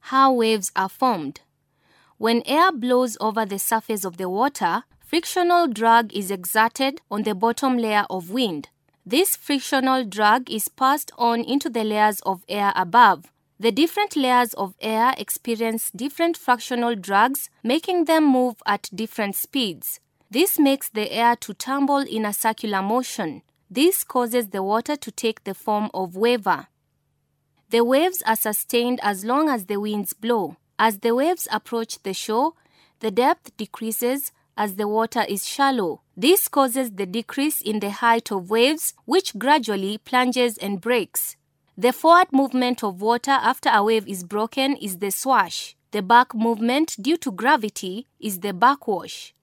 How waves are formed. When air blows over the surface of the water, frictional drag is exerted on the bottom layer of wind. This frictional drag is passed on into the layers of air above. The different layers of air experience different frictional drags, making them move at different speeds. This makes the air to tumble in a circular motion. This causes the water to take the form of waver. The waves are sustained as long as the winds blow. As the waves approach the shore, the depth decreases as the water is shallow. This causes the decrease in the height of waves, which gradually plunges and breaks. The forward movement of water after a wave is broken is the swash. The back movement due to gravity is the backwash.